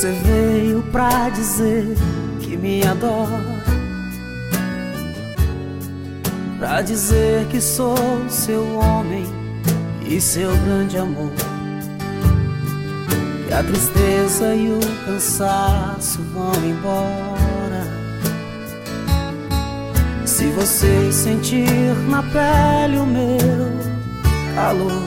Você veio pra dizer que me adora, pra dizer que sou seu homem e seu grande amor, que a tristeza e o cansaço vão embora. Se você sentir na pele o meu calor,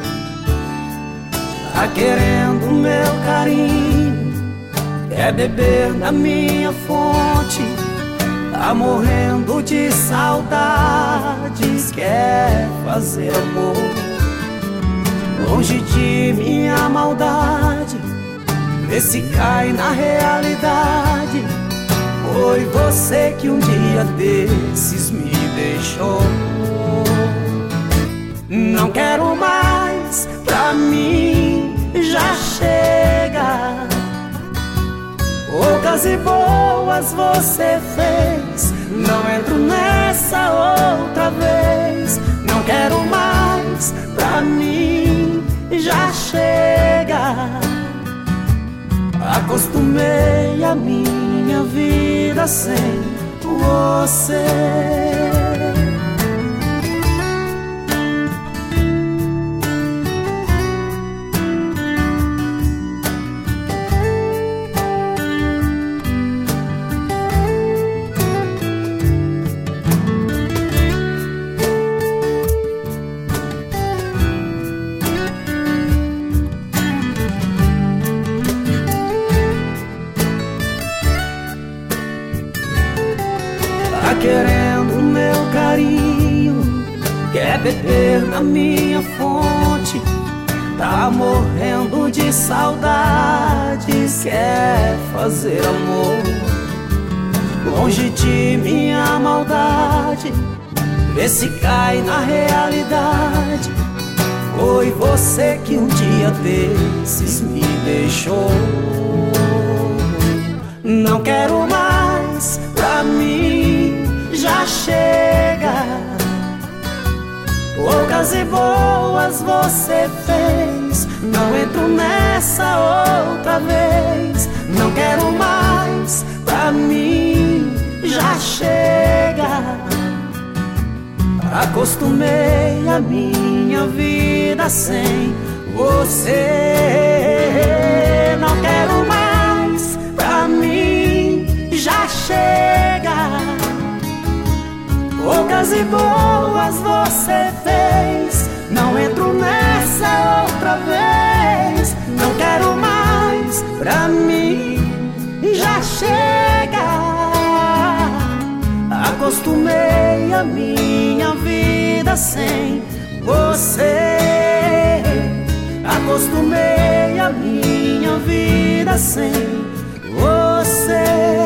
tá querendo o meu carinho, quer beber na minha fonte, tá morrendo de saudades, quer fazer amor. Longe de minha maldade, vê se cai na realidade. Foi você que um dia desses me deixou. Não quero mais, pra mim já chega. Poucas e boas você fez, não entro nessa outra vez. Não quero mais, pra mim já chega. Acostumei a minha vida sem você. Tá querendo o meu carinho, quer beber na minha fonte, tá morrendo de saudades, quer fazer amor. Longe de minha maldade, vê se cai na realidade. Foi você que um dia desses me deixou. Não quero mais, pra mim já chega. Poucas e boas você fez, não entro nessa outra vez. Não quero mais, pra mim já chega. Acostumei a minha vida sem você. Não quero mais, pra mim já chega. Poucas e boas você fez, não entro nessa outra vez. Não quero mais, pra mim já chega. Acostumei a minha vida sem você. Acostumei a minha vida sem você.